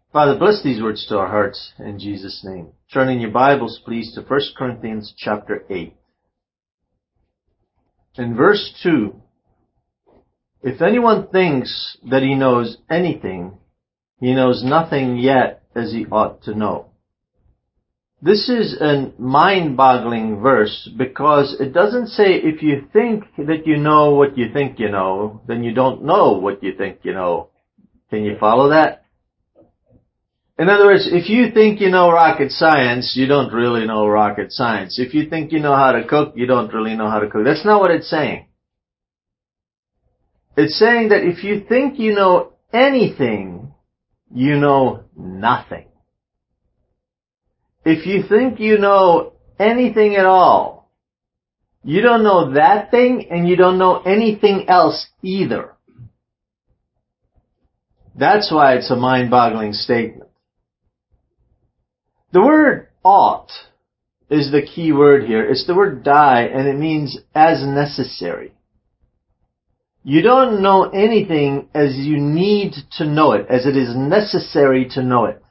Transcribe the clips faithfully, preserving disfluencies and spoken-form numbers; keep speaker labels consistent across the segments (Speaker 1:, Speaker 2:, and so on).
Speaker 1: Father, bless these words to our hearts in Jesus' name. Turn in your Bibles, please, to First Corinthians chapter eight. In verse two, if anyone thinks that he knows anything, he knows nothing yet as he ought to know. This is a mind-boggling verse because it doesn't say if you think that you know what you think you know, then you don't know what you think you know. Can you follow that? In other words, if you think you know rocket science, you don't really know rocket science. If you think you know how to cook, you don't really know how to cook. That's not what it's saying. It's saying that if you think you know anything, you know nothing. If you think you know anything at all, you don't know that thing and you don't know anything else either. That's why it's a mind-boggling statement. The word ought is the key word here. It's the word die, and it means as necessary. You don't know anything as you need to know it, as it is necessary to know it.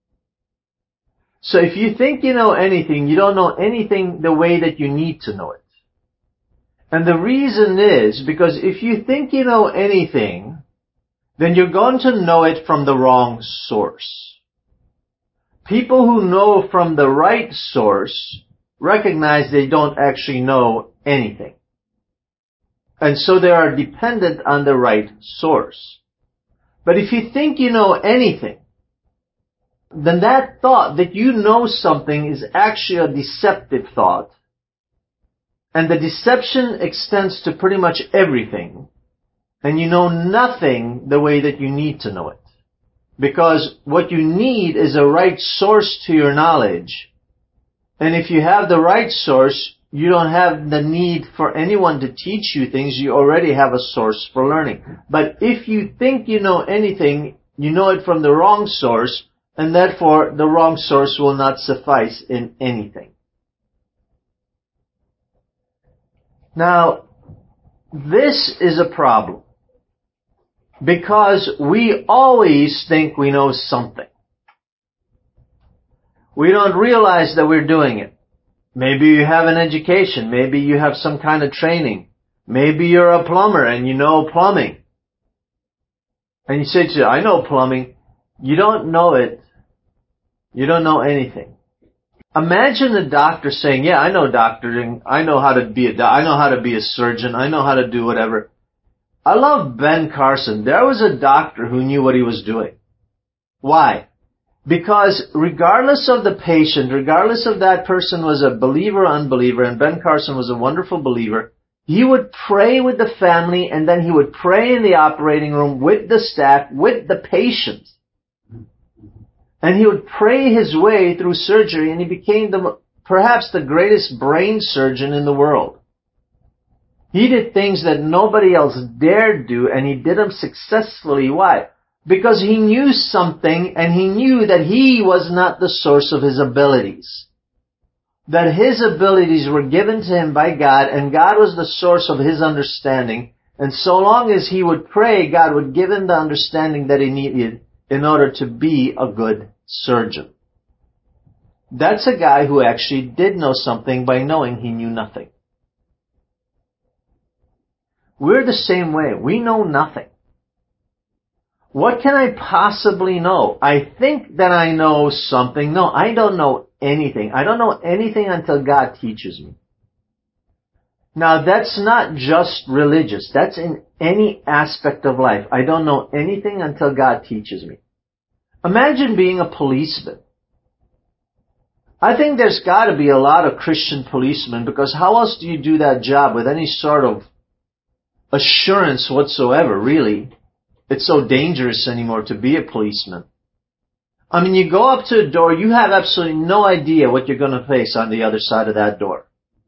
Speaker 1: So if you think you know anything, you don't know anything the way that you need to know it. And the reason is because if you think you know anything, then you're going to know it from the wrong source. People who know from the right source recognize they don't actually know anything. And so they are dependent on the right source. But if you think you know anything, then that thought that you know something is actually a deceptive thought. And the deception extends to pretty much everything. And you know nothing the way that you need to know it. Because what you need is a right source to your knowledge. And if you have the right source, you don't have the need for anyone to teach you things. You already have a source for learning. But if you think you know anything, you know it from the wrong source, and therefore the wrong source will not suffice in anything. Now, this is a problem. Because we always think we know something. We don't realize that we're doing it. Maybe you have an education. Maybe you have some kind of training. Maybe you're a plumber and you know plumbing. And you say to you, I know plumbing. You don't know it. You don't know anything. Imagine a doctor saying, yeah, I know doctoring. I know how to be a doc- I know how to be a surgeon. I know how to do whatever. I love Ben Carson. There was a doctor who knew what he was doing. Why? Because regardless of the patient, regardless if that person was a believer or unbeliever, and Ben Carson was a wonderful believer, he would pray with the family and then he would pray in the operating room with the staff, with the patient. And he would pray his way through surgery, and he became the, perhaps the greatest brain surgeon in the world. He did things that nobody else dared do, and he did them successfully. Why? Because he knew something, and he knew that he was not the source of his abilities. That his abilities were given to him by God, and God was the source of his understanding. And so long as he would pray, God would give him the understanding that he needed in order to be a good surgeon. That's a guy who actually did know something by knowing he knew nothing. We're the same way. We know nothing. What can I possibly know? I think that I know something. No, I don't know anything. I don't know anything until God teaches me. Now, that's not just religious. That's in any aspect of life. I don't know anything until God teaches me. Imagine being a policeman. I think there's got to be a lot of Christian policemen, because how else do you do that job with any sort of assurance whatsoever, really? It's so dangerous anymore to be a policeman. I mean, you go up to a door, you have absolutely no idea what you're going to face on the other side of that door.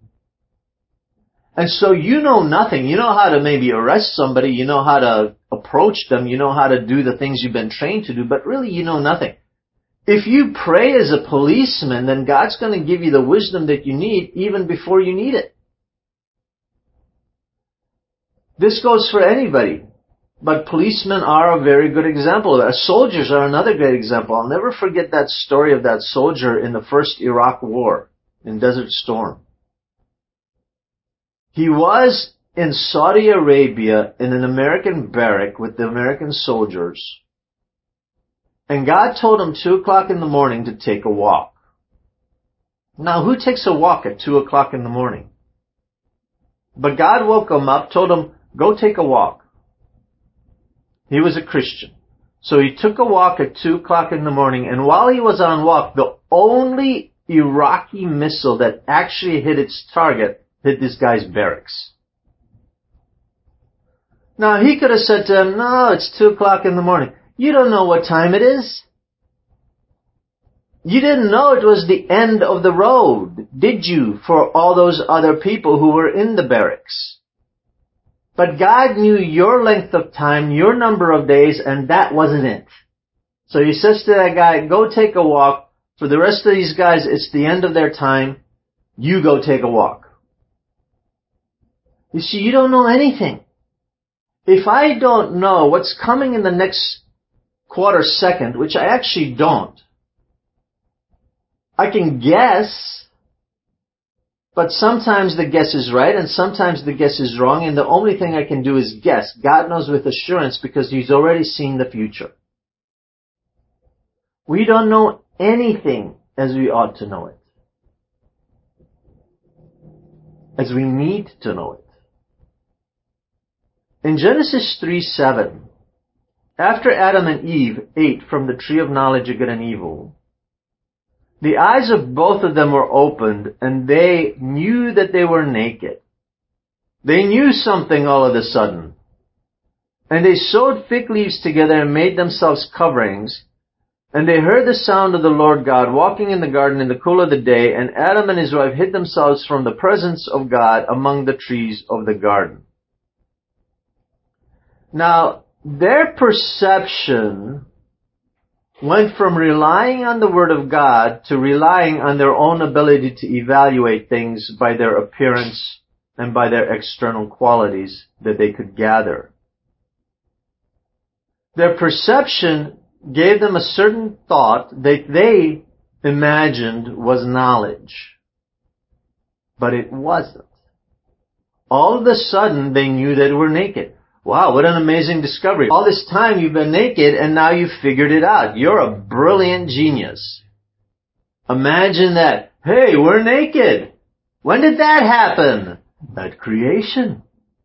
Speaker 1: And so you know nothing. You know how to maybe arrest somebody, you know how to approach them, you know how to do the things you've been trained to do, but really you know nothing. If you pray as a policeman, then God's going to give you the wisdom that you need even before you need it. This goes for anybody. But policemen are a very good example. Uh, soldiers are another great example. I'll never forget that story of that soldier in the first Iraq War in Desert Storm. He was in Saudi Arabia in an American barrack with the American soldiers. And God told him two o'clock in the morning to take a walk. Now, who takes a walk at two o'clock in the morning? But God woke him up, told him, go take a walk. He was a Christian. So he took a walk at two o'clock in the morning, and while he was on walk, the only Iraqi missile that actually hit its target hit this guy's barracks. Now, he could have said to him, no, it's two o'clock in the morning. You don't know what time it is. You didn't know it was the end of the road, did you, for all those other people who were in the barracks? But God knew your length of time, your number of days, and that wasn't it. So he says to that guy, go take a walk. For the rest of these guys, it's the end of their time. You go take a walk. You see, you don't know anything. If I don't know what's coming in the next quarter second, which I actually don't, I can guess. But sometimes the guess is right and sometimes the guess is wrong, and the only thing I can do is guess. God knows with assurance because He's already seen the future. We don't know anything as we ought to know it. As we need to know it. In Genesis three seven, after Adam and Eve ate from the tree of knowledge of good and evil, the eyes of both of them were opened, and they knew that they were naked. They knew something all of a sudden. And they sewed fig leaves together and made themselves coverings. And they heard the sound of the Lord God walking in the garden in the cool of the day, and Adam and his wife hid themselves from the presence of God among the trees of the garden. Now, their perception went from relying on the Word of God to relying on their own ability to evaluate things by their appearance and by their external qualities that they could gather. Their perception gave them a certain thought that they imagined was knowledge. But it wasn't. All of a sudden, they knew that they were naked. Wow, what an amazing discovery. All this time you've been naked and now you've figured it out. You're a brilliant genius. Imagine that. Hey, we're naked. When did that happen? At creation.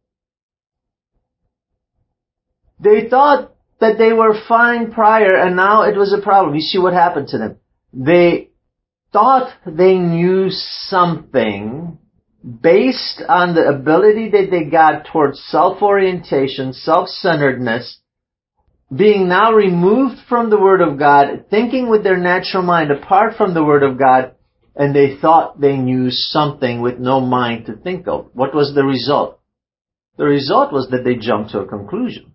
Speaker 1: They thought that they were fine prior and now it was a problem. You see what happened to them. They thought they knew something based on the ability that they got towards self-orientation, self-centeredness, being now removed from the Word of God, thinking with their natural mind apart from the Word of God, and they thought they knew something with no mind to think of. What was the result? The result was that they jumped to a conclusion.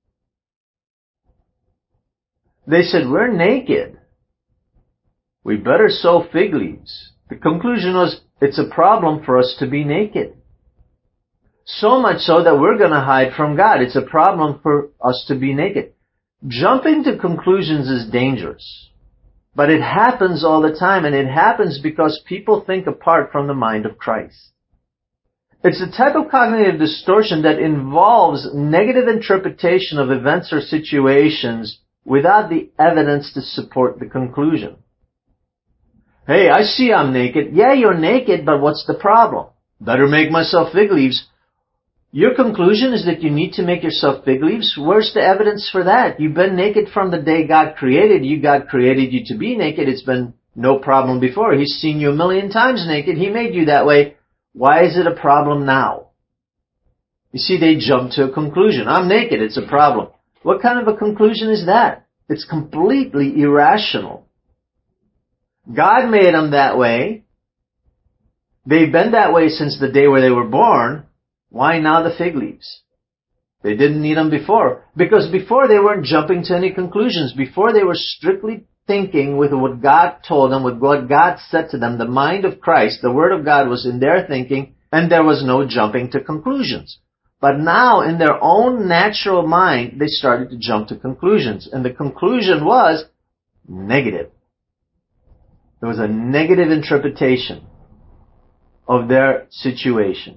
Speaker 1: They said, we're naked. We better sew fig leaves. The conclusion was, it's a problem for us to be naked. So much so that we're going to hide from God. It's a problem for us to be naked. Jumping to conclusions is dangerous. But it happens all the time, and it happens because people think apart from the mind of Christ. It's a type of cognitive distortion that involves negative interpretation of events or situations without the evidence to support the conclusion. Hey, I see I'm naked. Yeah, you're naked, but what's the problem? Better make myself fig leaves. Your conclusion is that you need to make yourself fig leaves? Where's the evidence for that? You've been naked from the day God created you. God created you to be naked. It's been no problem before. He's seen you a million times naked. He made you that way. Why is it a problem now? You see, they jump to a conclusion. I'm naked. It's a problem. What kind of a conclusion is that? It's completely irrational. God made them that way. They've been that way since the day where they were born. Why now the fig leaves? They didn't need them before. Because before they weren't jumping to any conclusions. Before they were strictly thinking with what God told them, with what God said to them. The mind of Christ, the Word of God was in their thinking, and there was no jumping to conclusions. But now, in their own natural mind, they started to jump to conclusions. And the conclusion was negative. There was a negative interpretation of their situation.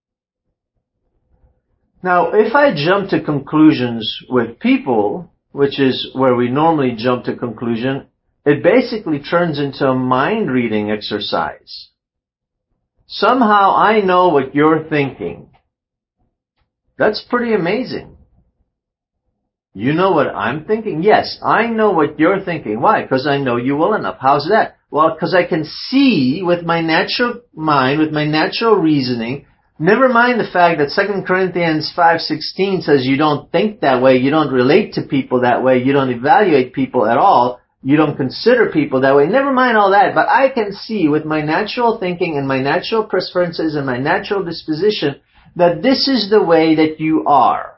Speaker 1: Now, if I jump to conclusions with people, which is where we normally jump to conclusion, it basically turns into a mind reading exercise. Somehow I know what you're thinking. That's pretty amazing. You know what I'm thinking? Yes, I know what you're thinking. Why? Because I know you well enough. How's that? Well, because I can see with my natural mind, with my natural reasoning. Never mind the fact that Second Corinthians five sixteen says you don't think that way, you don't relate to people that way, you don't evaluate people at all, you don't consider people that way. Never mind all that, but I can see with my natural thinking and my natural preferences and my natural disposition that this is the way that you are.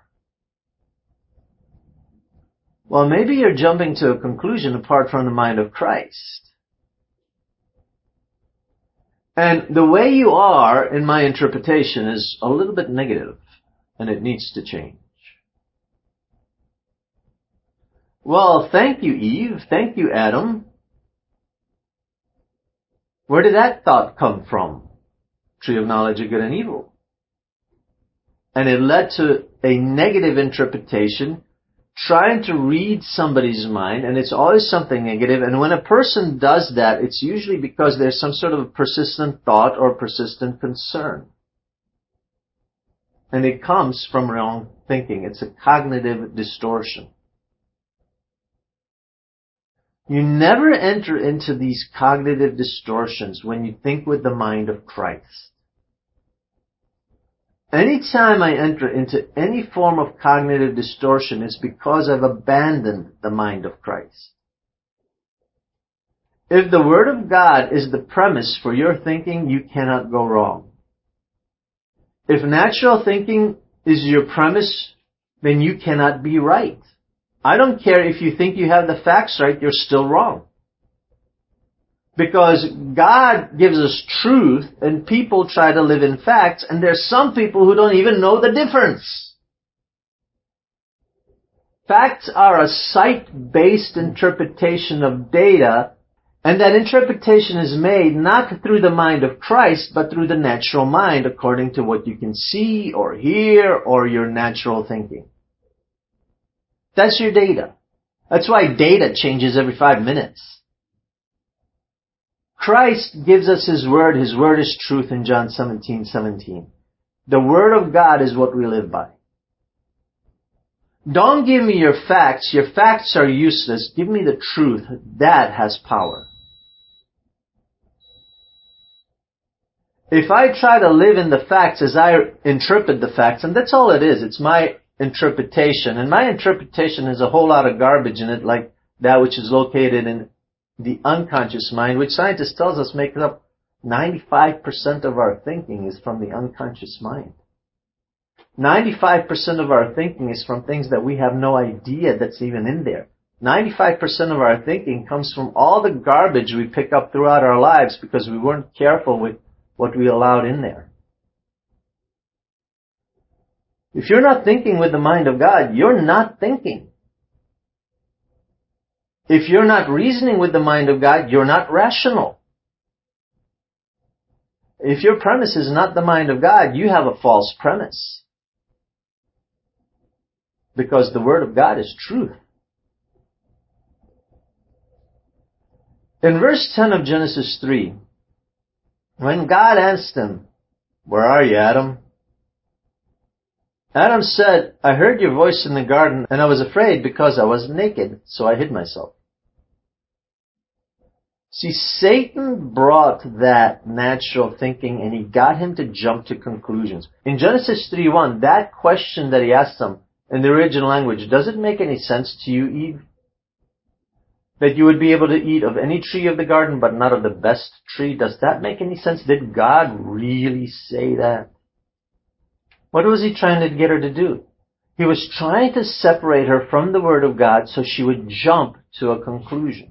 Speaker 1: Well, maybe you're jumping to a conclusion apart from the mind of Christ. And the way you are, in my interpretation, is a little bit negative, and it needs to change. Well, thank you, Eve. Thank you, Adam. Where did that thought come from? Tree of knowledge of good and evil. And it led to a negative interpretation, trying to read somebody's mind, and it's always something negative. And when a person does that, it's usually because there's some sort of persistent thought or persistent concern. And it comes from wrong thinking. It's a cognitive distortion. You never enter into these cognitive distortions when you think with the mind of Christ. Anytime I enter into any form of cognitive distortion, it's because I've abandoned the mind of Christ. If the Word of God is the premise for your thinking, you cannot go wrong. If natural thinking is your premise, then you cannot be right. I don't care if you think you have the facts right, you're still wrong. Because God gives us truth and people try to live in facts, and there's some people who don't even know the difference. Facts are a sight-based interpretation of data, and that interpretation is made not through the mind of Christ, but through the natural mind, according to what you can see or hear or your natural thinking. That's your data. That's why data changes every five minutes. Christ gives us His Word. His Word is truth in John seventeen seventeen. The Word of God is what we live by. Don't give me your facts. Your facts are useless. Give me the truth. That has power. If I try to live in the facts as I interpret the facts, and that's all it is, it's my interpretation, and my interpretation has a whole lot of garbage in it, like that which is located in the unconscious mind, which scientists tells us makes up ninety-five percent of our thinking is from the unconscious mind. ninety-five percent of our thinking is from things that we have no idea that's even in there. ninety-five percent of our thinking comes from all the garbage we pick up throughout our lives because we weren't careful with what we allowed in there. If you're not thinking with the mind of God, you're not thinking. If you're not reasoning with the mind of God, you're not rational. If your premise is not the mind of God, you have a false premise. Because the Word of God is truth. In verse ten of Genesis three, when God asked him, "Where are you, Adam?" Adam said, "I heard your voice in the garden, and I was afraid because I was naked, so I hid myself." See, Satan brought that natural thinking and he got him to jump to conclusions. In Genesis three one, that question that he asked him in the original language, does it make any sense to you, Eve? That you would be able to eat of any tree of the garden, but not of the best tree? Does that make any sense? Did God really say that? What was he trying to get her to do? He was trying to separate her from the Word of God so she would jump to a conclusion.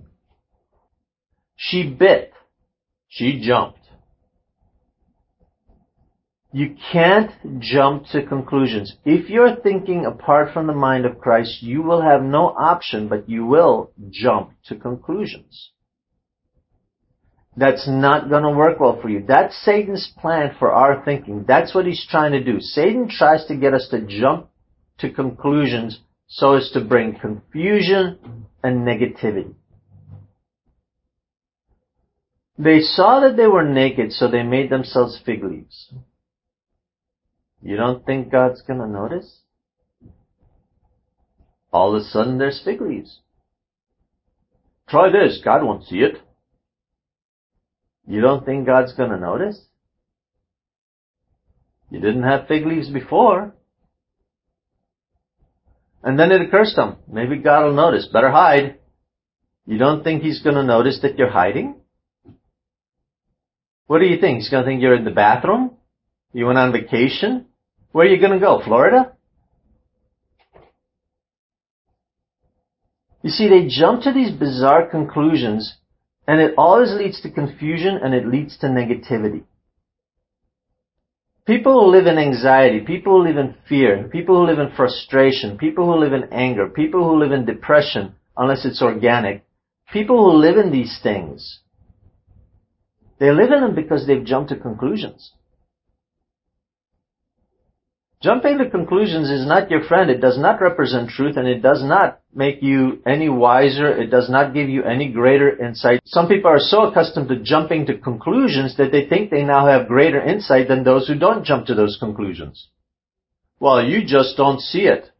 Speaker 1: She bit. She jumped. You can't jump to conclusions. If you're thinking apart from the mind of Christ, you will have no option, but you will jump to conclusions. That's not going to work well for you. That's Satan's plan for our thinking. That's what he's trying to do. Satan tries to get us to jump to conclusions so as to bring confusion and negativity. They saw that they were naked, so they made themselves fig leaves. You don't think God's going to notice? All of a sudden there's fig leaves. Try this, God won't see it. You don't think God's going to notice? You didn't have fig leaves before. And then it occurs to them, maybe God will notice, better hide. You don't think He's going to notice that you're hiding? What do you think? He's going to think you're in the bathroom? You went on vacation? Where are you going to go? Florida? You see, they jump to these bizarre conclusions, and it always leads to confusion and it leads to negativity. People who live in anxiety, people who live in fear, people who live in frustration, people who live in anger, people who live in depression, unless it's organic, people who live in these things, they live in them because they've jumped to conclusions. Jumping to conclusions is not your friend. It does not represent truth, and it does not make you any wiser. It does not give you any greater insight. Some people are so accustomed to jumping to conclusions that they think they now have greater insight than those who don't jump to those conclusions. Well, you just don't see it.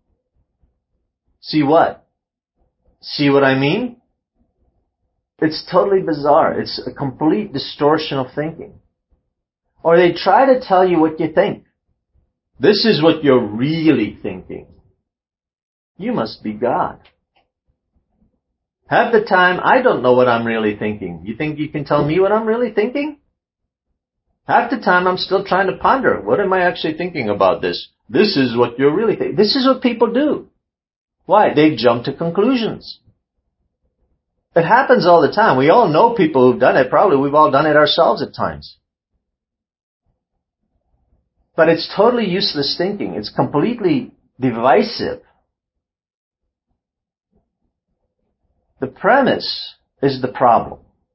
Speaker 1: See what? See what I mean? It's totally bizarre. It's a complete distortion of thinking. Or they try to tell you what you think. This is what you're really thinking. You must be God. Half the time, I don't know what I'm really thinking. You think you can tell me what I'm really thinking? Half the time, I'm still trying to ponder. What am I actually thinking about this? This is what you're really thinking. This is what people do. Why? They jump to conclusions. It happens all the time. We all know people who've done it. Probably we've all done it ourselves at times. But it's totally useless thinking. It's completely divisive. The premise is the problem.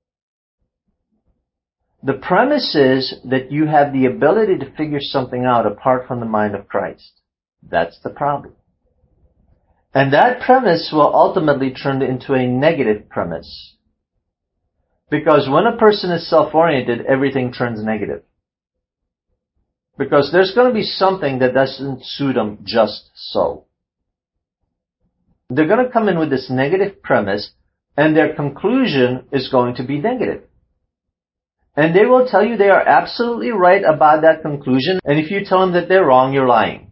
Speaker 1: The premise is that you have the ability to figure something out apart from the mind of Christ. That's the problem. And that premise will ultimately turn into a negative premise. Because when a person is self-oriented, everything turns negative. Because there's going to be something that doesn't suit them just so. They're going to come in with this negative premise, and their conclusion is going to be negative. And they will tell you they are absolutely right about that conclusion, and if you tell them that they're wrong, you're lying.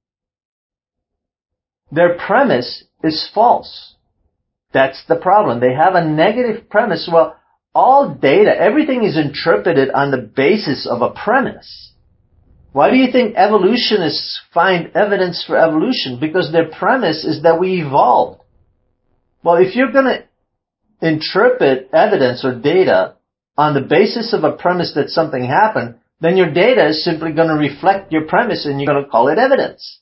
Speaker 1: Their premise is false. That's the problem. They have a negative premise. Well, all data, everything is interpreted on the basis of a premise. Why do you think evolutionists find evidence for evolution? Because their premise is that we evolved. Well, if you're going to interpret evidence or data on the basis of a premise that something happened, then your data is simply going to reflect your premise and you're going to call it evidence.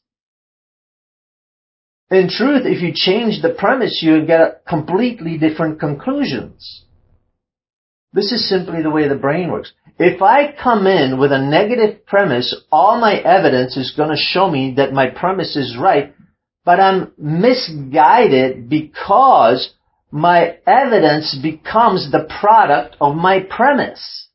Speaker 1: In truth, if you change the premise, you get completely different conclusions. This is simply the way the brain works. If I come in with a negative premise, all my evidence is going to show me that my premise is right, but I'm misguided because my evidence becomes the product of my premise.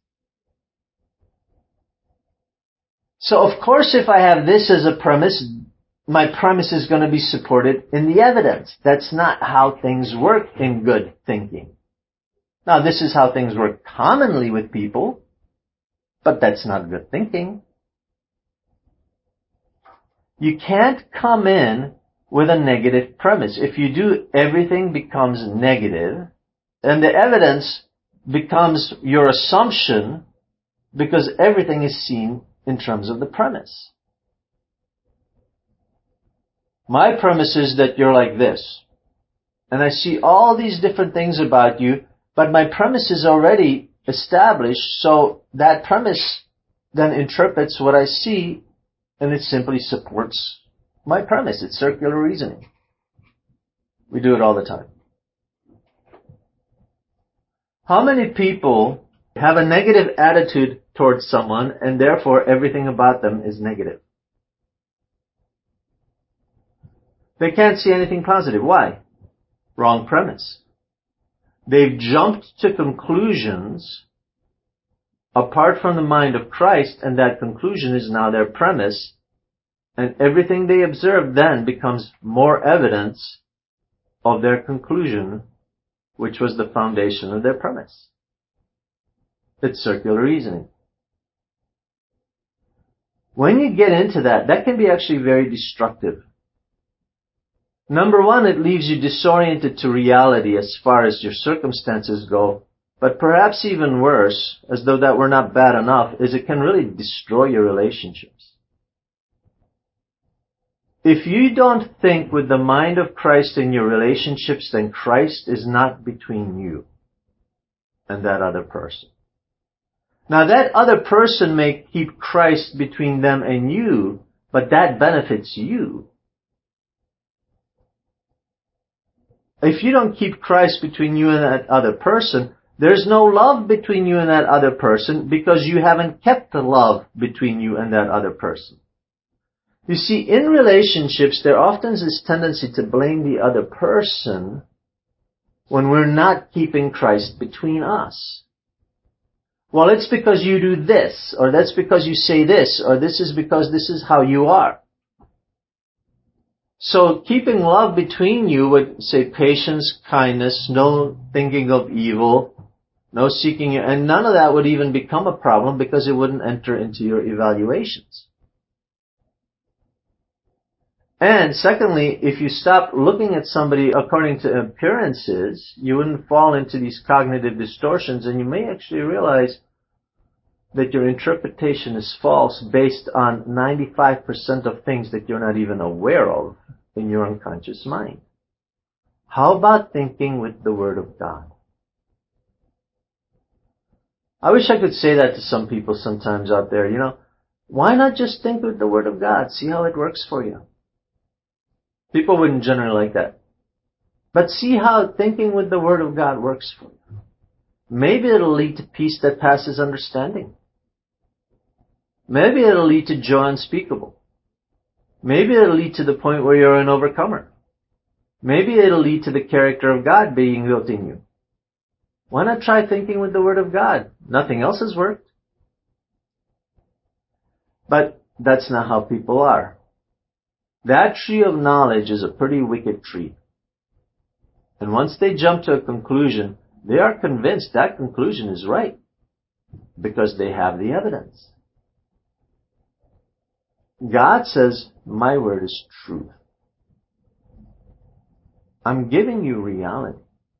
Speaker 1: So of course, if I have this as a premise, my premise is going to be supported in the evidence. That's not how things work in good thinking. Now, this is how things work commonly with people, but that's not good thinking. You can't come in with a negative premise. If you do, everything becomes negative, and the evidence becomes your assumption because everything is seen in terms of the premise. My premise is that you're like this, and I see all these different things about you, but my premise is already established, so that premise then interprets what I see, and it simply supports my premise. It's circular reasoning. We do it all the time. How many people have a negative attitude towards someone, and therefore everything about them is negative? They can't see anything positive. Why? Wrong premise. They've jumped to conclusions apart from the mind of Christ, and that conclusion is now their premise, and everything they observe then becomes more evidence of their conclusion, which was the foundation of their premise. It's circular reasoning. When you get into that, that can be actually very destructive. Number one, it leaves you disoriented to reality as far as your circumstances go. But perhaps even worse, as though that were not bad enough, is it can really destroy your relationships. If you don't think with the mind of Christ in your relationships, then Christ is not between you and that other person. Now that other person may keep Christ between them and you, but that benefits you. If you don't keep Christ between you and that other person, there's no love between you and that other person because you haven't kept the love between you and that other person. You see, in relationships, there often is this tendency to blame the other person when we're not keeping Christ between us. Well, it's because you do this, or that's because you say this, or this is because this is how you are. So keeping love between you would say patience, kindness, no thinking of evil, no seeking, and none of that would even become a problem because it wouldn't enter into your evaluations. And secondly, if you stop looking at somebody according to appearances, you wouldn't fall into these cognitive distortions, and you may actually realize that your interpretation is false based on ninety-five percent of things that you're not even aware of in your unconscious mind. How about thinking with the Word of God? I wish I could say that to some people sometimes out there, you know, why not just think with the Word of God? See how it works for you. People wouldn't generally like that. But see how thinking with the Word of God works for you. Maybe it'll lead to peace that passes understanding. Maybe it'll lead to joy unspeakable. Maybe it'll lead to the point where you're an overcomer. Maybe it'll lead to the character of God being built in you. Why not try thinking with the Word of God? Nothing else has worked. But that's not how people are. That tree of knowledge is a pretty wicked tree. And once they jump to a conclusion, they are convinced that conclusion is right because they have the evidence. God says, my word is truth. I'm giving you reality.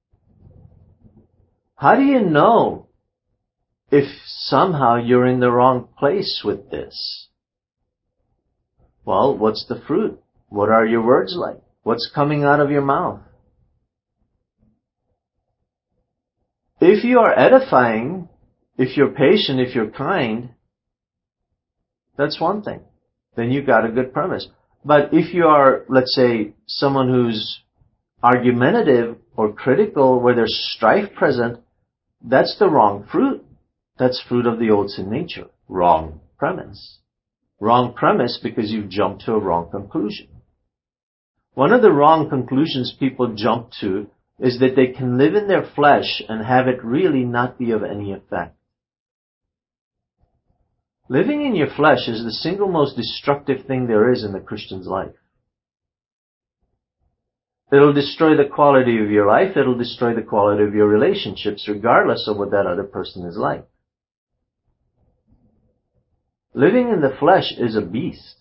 Speaker 1: How do you know if somehow you're in the wrong place with this? Well, what's the fruit? What are your words like? What's coming out of your mouth? If you are edifying, if you're patient, if you're kind, that's one thing. Then you've got a good premise. But if you are, let's say, someone who's argumentative or critical, where there's strife present, that's the wrong fruit. That's fruit of the old sin nature. Wrong premise. Wrong premise because you've jumped to a wrong conclusion. One of the wrong conclusions people jump to is that they can live in their flesh and have it really not be of any effect. Living in your flesh is the single most destructive thing there is in the Christian's life. It'll destroy the quality of your life. It'll destroy the quality of your relationships, regardless of what that other person is like. Living in the flesh is a beast.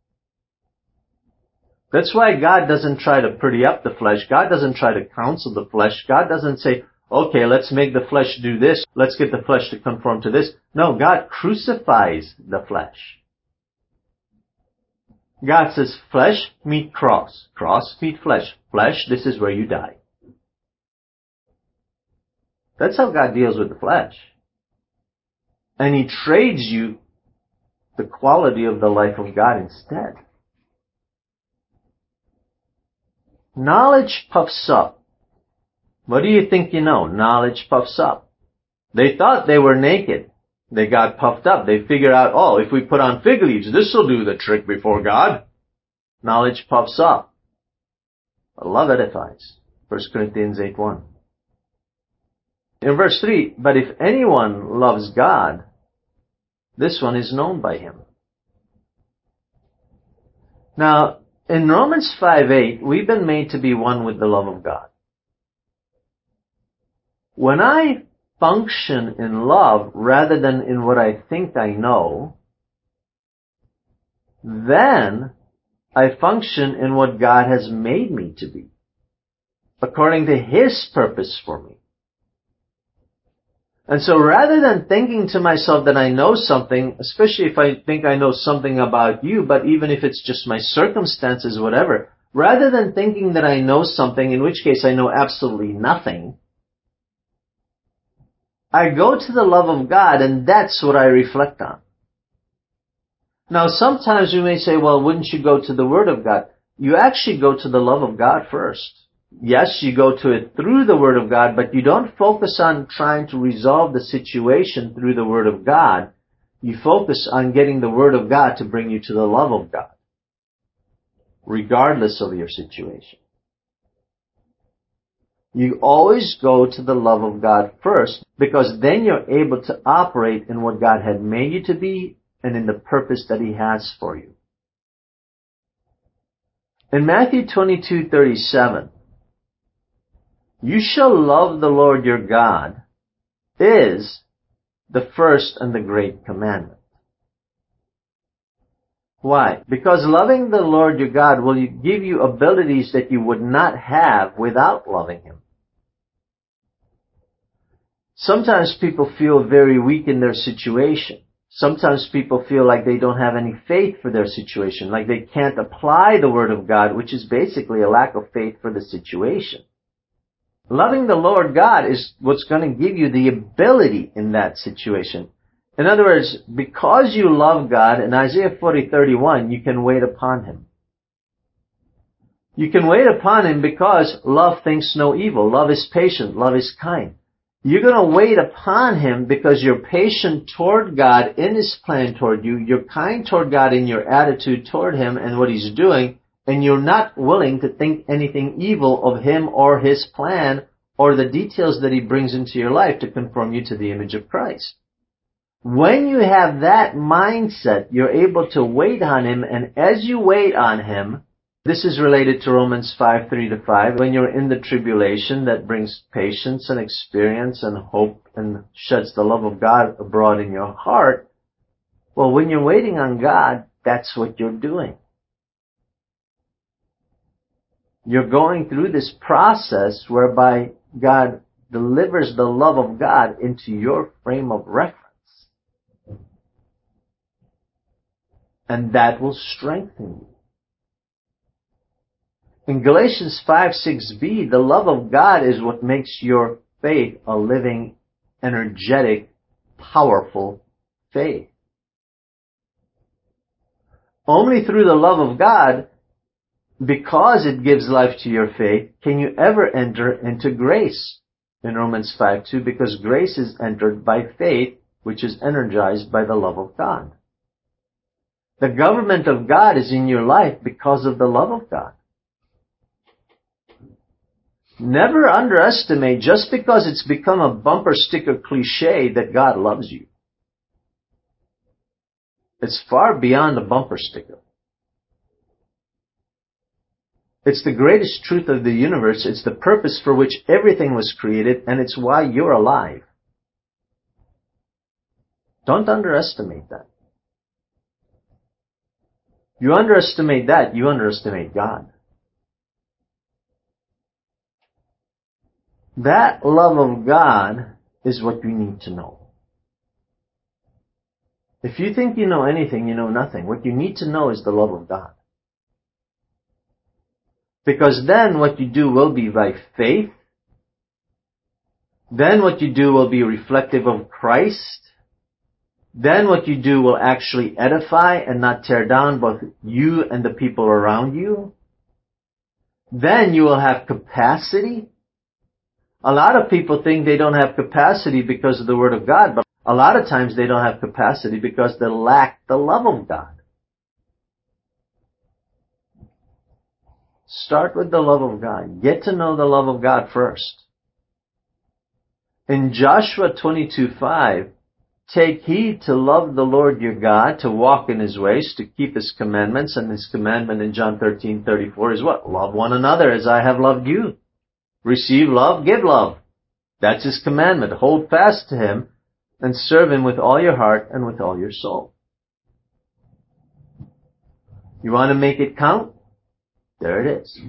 Speaker 1: That's why God doesn't try to pretty up the flesh. God doesn't try to counsel the flesh. God doesn't say, okay, let's make the flesh do this. Let's get the flesh to conform to this. No, God crucifies the flesh. God says, flesh meet cross. Cross meet flesh. Flesh, this is where you die. That's how God deals with the flesh. And He trades you the quality of the life of God instead. Knowledge puffs up. What do you think you know? Knowledge puffs up. They thought they were naked. They got puffed up. They figured out, oh, if we put on fig leaves, this will do the trick before God. Knowledge puffs up. Love edifies. First Corinthians eight one. In verse three, but if anyone loves God, this one is known by him. Now, in Romans five eight, we've been made to be one with the love of God. When I function in love rather than in what I think I know, then I function in what God has made me to be, according to His purpose for me. And so rather than thinking to myself that I know something, especially if I think I know something about you, but even if it's just my circumstances, whatever, rather than thinking that I know something, in which case I know absolutely nothing, I go to the love of God, and that's what I reflect on. Now, sometimes you may say, well, wouldn't you go to the Word of God? You actually go to the love of God first. Yes, you go to it through the Word of God, but you don't focus on trying to resolve the situation through the Word of God. You focus on getting the Word of God to bring you to the love of God, regardless of your situation. You always go to the love of God first, because then you're able to operate in what God had made you to be and in the purpose that He has for you. In Matthew twenty-two thirty-seven, you shall love the Lord your God is the first and the great commandment. Why? Because loving the Lord your God will give you abilities that you would not have without loving Him. Sometimes people feel very weak in their situation. Sometimes people feel like they don't have any faith for their situation, like they can't apply the Word of God, which is basically a lack of faith for the situation. Loving the Lord God is what's going to give you the ability in that situation. In other words, because you love God, in Isaiah forty thirty-one, you can wait upon Him. You can wait upon Him because love thinks no evil. Love is patient. Love is kind. You're going to wait upon Him because you're patient toward God in His plan toward you. You're kind toward God in your attitude toward Him and what He's doing. And you're not willing to think anything evil of Him or His plan or the details that He brings into your life to conform you to the image of Christ. When you have that mindset, you're able to wait on Him, and as you wait on Him, this is related to Romans five three to five, when you're in the tribulation that brings patience and experience and hope and sheds the love of God abroad in your heart. Well, when you're waiting on God, that's what you're doing. You're going through this process whereby God delivers the love of God into your frame of reference. And that will strengthen you. In Galatians five six b, the love of God is what makes your faith a living, energetic, powerful faith. Only through the love of God, because it gives life to your faith, can you ever enter into grace. In Romans five two, because grace is entered by faith, which is energized by the love of God. The government of God is in your life because of the love of God. Never underestimate, just because it's become a bumper sticker cliche, that God loves you. It's far beyond a bumper sticker. It's the greatest truth of the universe. It's the purpose for which everything was created, and it's why you're alive. Don't underestimate that. You underestimate that, you underestimate God. That love of God is what you need to know. If you think you know anything, you know nothing. What you need to know is the love of God. Because then what you do will be by faith. Then what you do will be reflective of Christ. then what you do will actually edify and not tear down both you and the people around you. Then you will have capacity. A lot of people think they don't have capacity because of the Word of God, but a lot of times they don't have capacity because they lack the love of God. Start with the love of God. Get to know the love of God first. In Joshua twenty-two five, take heed to love the Lord your God, to walk in His ways, to keep His commandments. And His commandment in John thirteen thirty-four is what? Love one another as I have loved you. Receive love, give love. That's His commandment. Hold fast to Him and serve Him with all your heart and with all your soul. You want to make it count? There it is.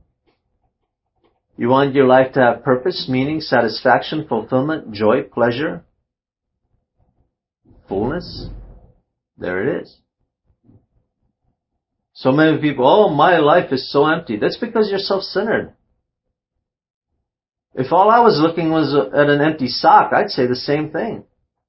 Speaker 1: You want your life to have purpose, meaning, satisfaction, fulfillment, joy, pleasure, fullness? There it is. So many people, oh, my life is so empty. That's because you're self-centered. If all I was looking was at an empty sock, I'd say the same thing.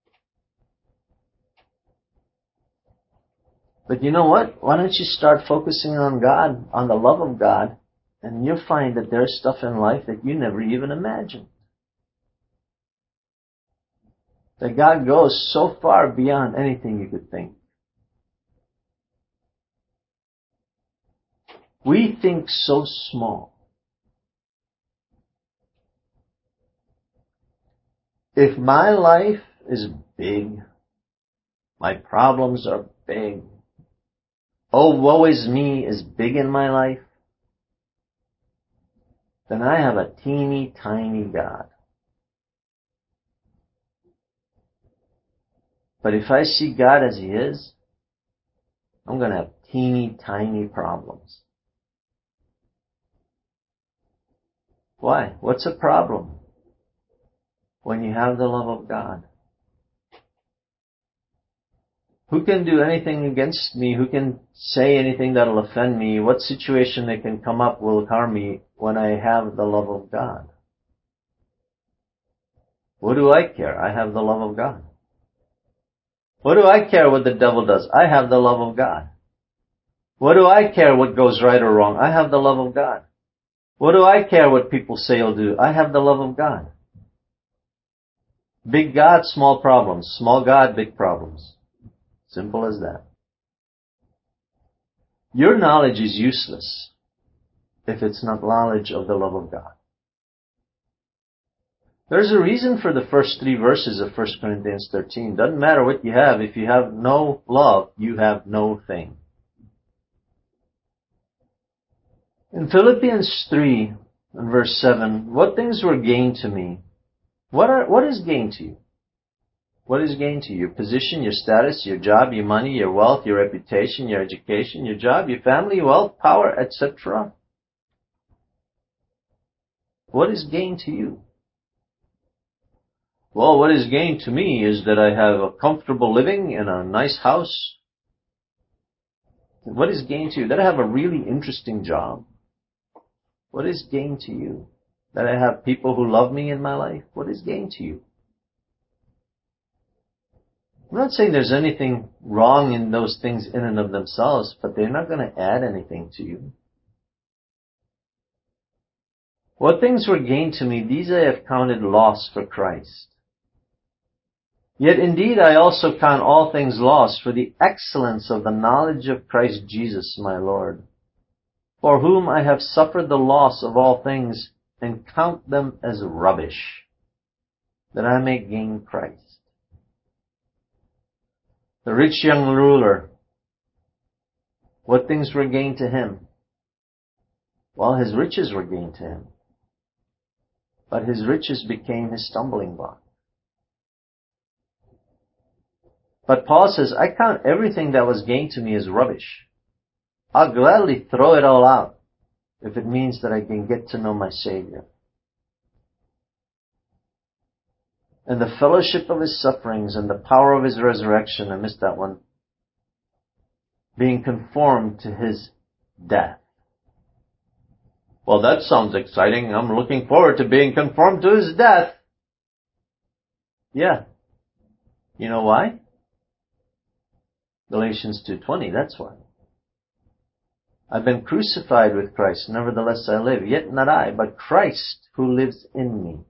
Speaker 1: But you know what? Why don't you start focusing on God, on the love of God, and you'll find that there's stuff in life that you never even imagined. That God goes so far beyond anything you could think. We think so small. If my life is big, my problems are big, oh, woe is me is big in my life, then I have a teeny tiny God. But if I see God as He is, I'm going to have teeny tiny problems. Why? What's a problem when you have the love of God? Who can do anything against me? Who can say anything that'll offend me? What situation that can come up will harm me when I have the love of God? What do I care? I have the love of God. What do I care what the devil does? I have the love of God. What do I care what goes right or wrong? I have the love of God. What do I care what people say or do? I have the love of God. Big God, small problems. Small God, big problems. Simple as that. Your knowledge is useless if it's not knowledge of the love of God. There's a reason for the first three verses of First Corinthians thirteen. Doesn't matter what you have. If you have no love, you have no thing. In Philippians three, and verse seven, what things were gain to me? What are, what is gain to you? What is gain to you? Your position, your status, your job, your money, your wealth, your reputation, your education, your job, your family, wealth, power, et cetera. What is gain to you? Well, what is gain to me is that I have a comfortable living in a nice house. What is gain to you? That I have a really interesting job. What is gain to you? That I have people who love me in my life. What is gain to you? I'm not saying there's anything wrong in those things in and of themselves, but they're not going to add anything to you. What things were gain to me, these I have counted loss for Christ. Yet indeed I also count all things lost for the excellence of the knowledge of Christ Jesus my Lord, for whom I have suffered the loss of all things, and count them as rubbish, that I may gain Christ. The rich young ruler, what things were gain to him? Well, his riches were gain to him. But his riches became his stumbling block. But Paul says, I count everything that was gain to me as rubbish. I'll gladly throw it all out if it means that I can get to know my Savior. And the fellowship of His sufferings and the power of His resurrection, I missed that one, being conformed to His death. Well, that sounds exciting. I'm looking forward to being conformed to His death. Yeah. You know why? Galatians two twenty, that's why. I've been crucified with Christ, nevertheless I live, yet not I, but Christ who lives in me.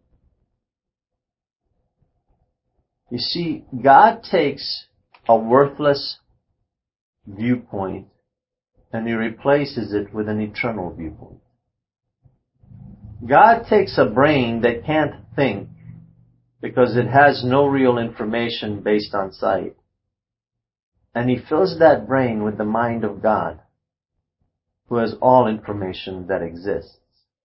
Speaker 1: You see, God takes a worthless viewpoint and He replaces it with an eternal viewpoint. God takes a brain that can't think because it has no real information based on sight, and He fills that brain with the mind of God, who has all information that exists.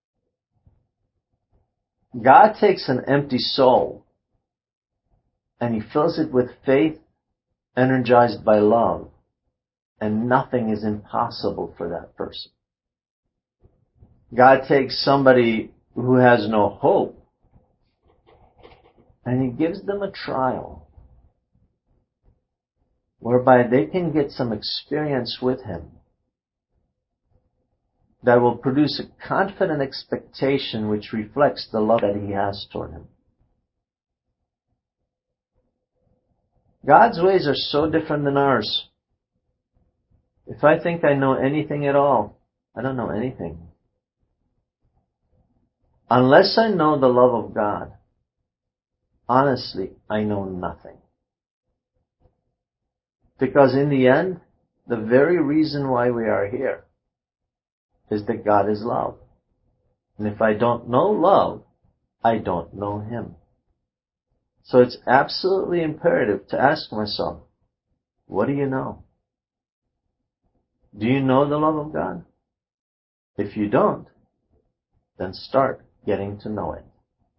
Speaker 1: God takes an empty soul and He fills it with faith energized by love, and nothing is impossible for that person. God takes somebody who has no hope and He gives them a trial whereby they can get some experience with Him that will produce a confident expectation which reflects the love that He has toward Him. God's ways are so different than ours. If I think I know anything at all, I don't know anything. Unless I know the love of God, honestly, I know nothing. Because in the end, the very reason why we are here is that God is love. And if I don't know love, I don't know Him. So it's absolutely imperative to ask myself, what do you know? Do you know the love of God? If you don't, then start getting to know it.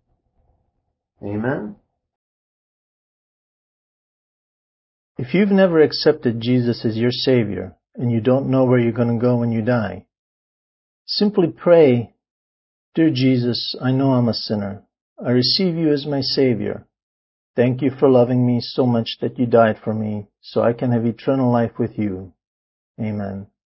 Speaker 1: Amen?
Speaker 2: If you've never accepted Jesus as your Savior and you don't know where you're going to go when you die, simply pray, Dear Jesus, I know I'm a sinner. I receive you as my Savior. Thank you for loving me so much that you died for me so I can have eternal life with you. Amen.